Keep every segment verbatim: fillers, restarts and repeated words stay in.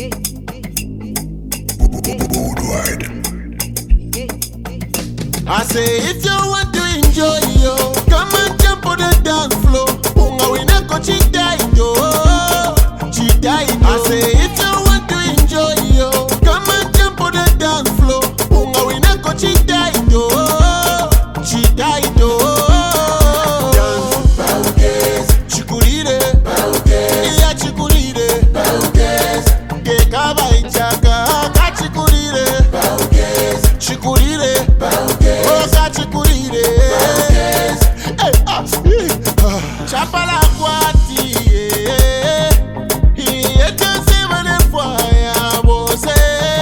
I say if you want to enjoy yo, come and jump on the dance floor. Unga wina ko chidai yo, chidai yo. I say if you want to enjoy yo, come and jump on the dance floor. Unga wina ko chidai yo, chidai yo. Dance, baukes, chikurire, baukes, iya chikurire, baukes, ke kaba ichaka, ka chikurire, baukes, chikurire, baukes, oh ka chikurire, baukes, hey ah, chapala kwati, iye tense vene fwaya bose,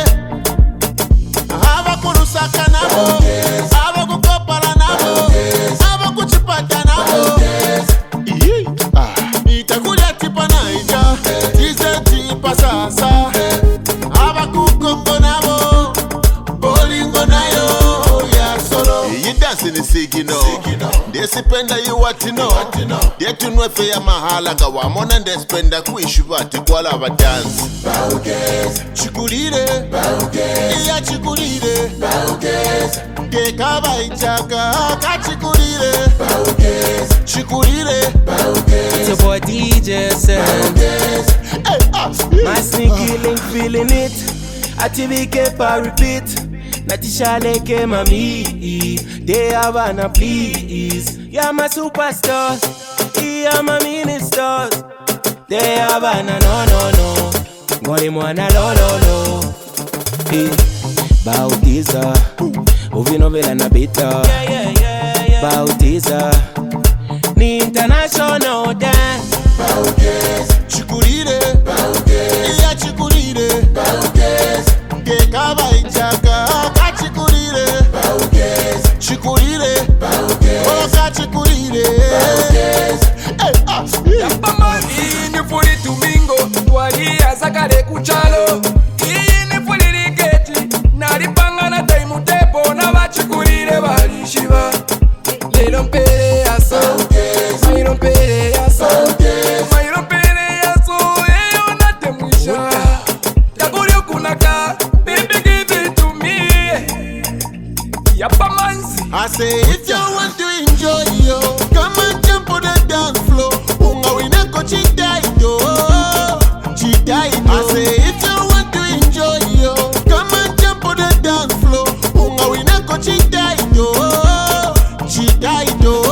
hava kurusaka nabo, hava kukopala nabo, hava kuchipata nabo, iye ah, itakulia tipa naija, tize tipa sasa, hava kukongo nabo, bolingo nayo ya solo. Iyi dance ni sigino, ndesipenda yuwatino, ndetunwefe ya mahala nga wamona ndespenda kuishubati kwala aba dance. Baukes, chikurire, baukes, iya chikurire, baukes, ke kaba ichaka, ka chikurire, baukes, chikurire, baukes, It's your boy D J Sen. hey ah, My sneaky link feeling it. Ativike pa repeat. Natishale ke mami. They have an please. You're my superstar. You're my ministers. They have an no no no. Ngoli mwana lo lo lo. Eh, Bautiza. Uvinovela na bita. Bautiza. Ni international dance. baukes, chikurire, baukes, iya chikurire, baukes, ke kaba ichaka, ka chikurire, baukes, chikurire, baukes, oh ka chikurire, baukes, hey ah, Yapamani ni fuli tumingo, twali azakale kuchalo. Iyi ni fuli ligeti, nalipanga na taimu tepo na bachikulire balishiba. Lelo mpere yaso, mayiro mpere yaso, mayiro mpere yaso, eyo nate mwisha. Takuri okunaka, baby give it to me. Yapamanzi. I say if you want to enjoy yo, come and jump on the dance floor. Unga wina ko chidai yo, chidai yo. I say if you want to enjoy yo, come and jump on the dance floor. Unga wina ko chidai yo, chidai yo.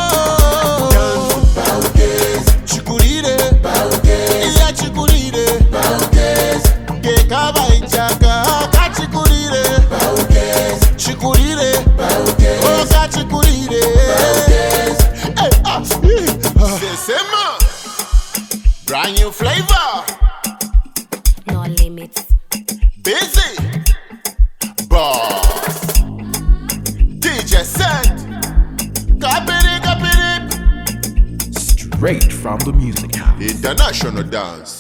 Dance, baukes, chikurire, baukes, iya chikurire, baukes, ke kaba ichaka, ka chikurire, baukes, chikurire, baukes, oh ka chikurire, baukes, hey ah, Sesema, brand new flavor, No limits. busy, boss, D J Sen, kapiri kapiri, Straight from the music house. international dance.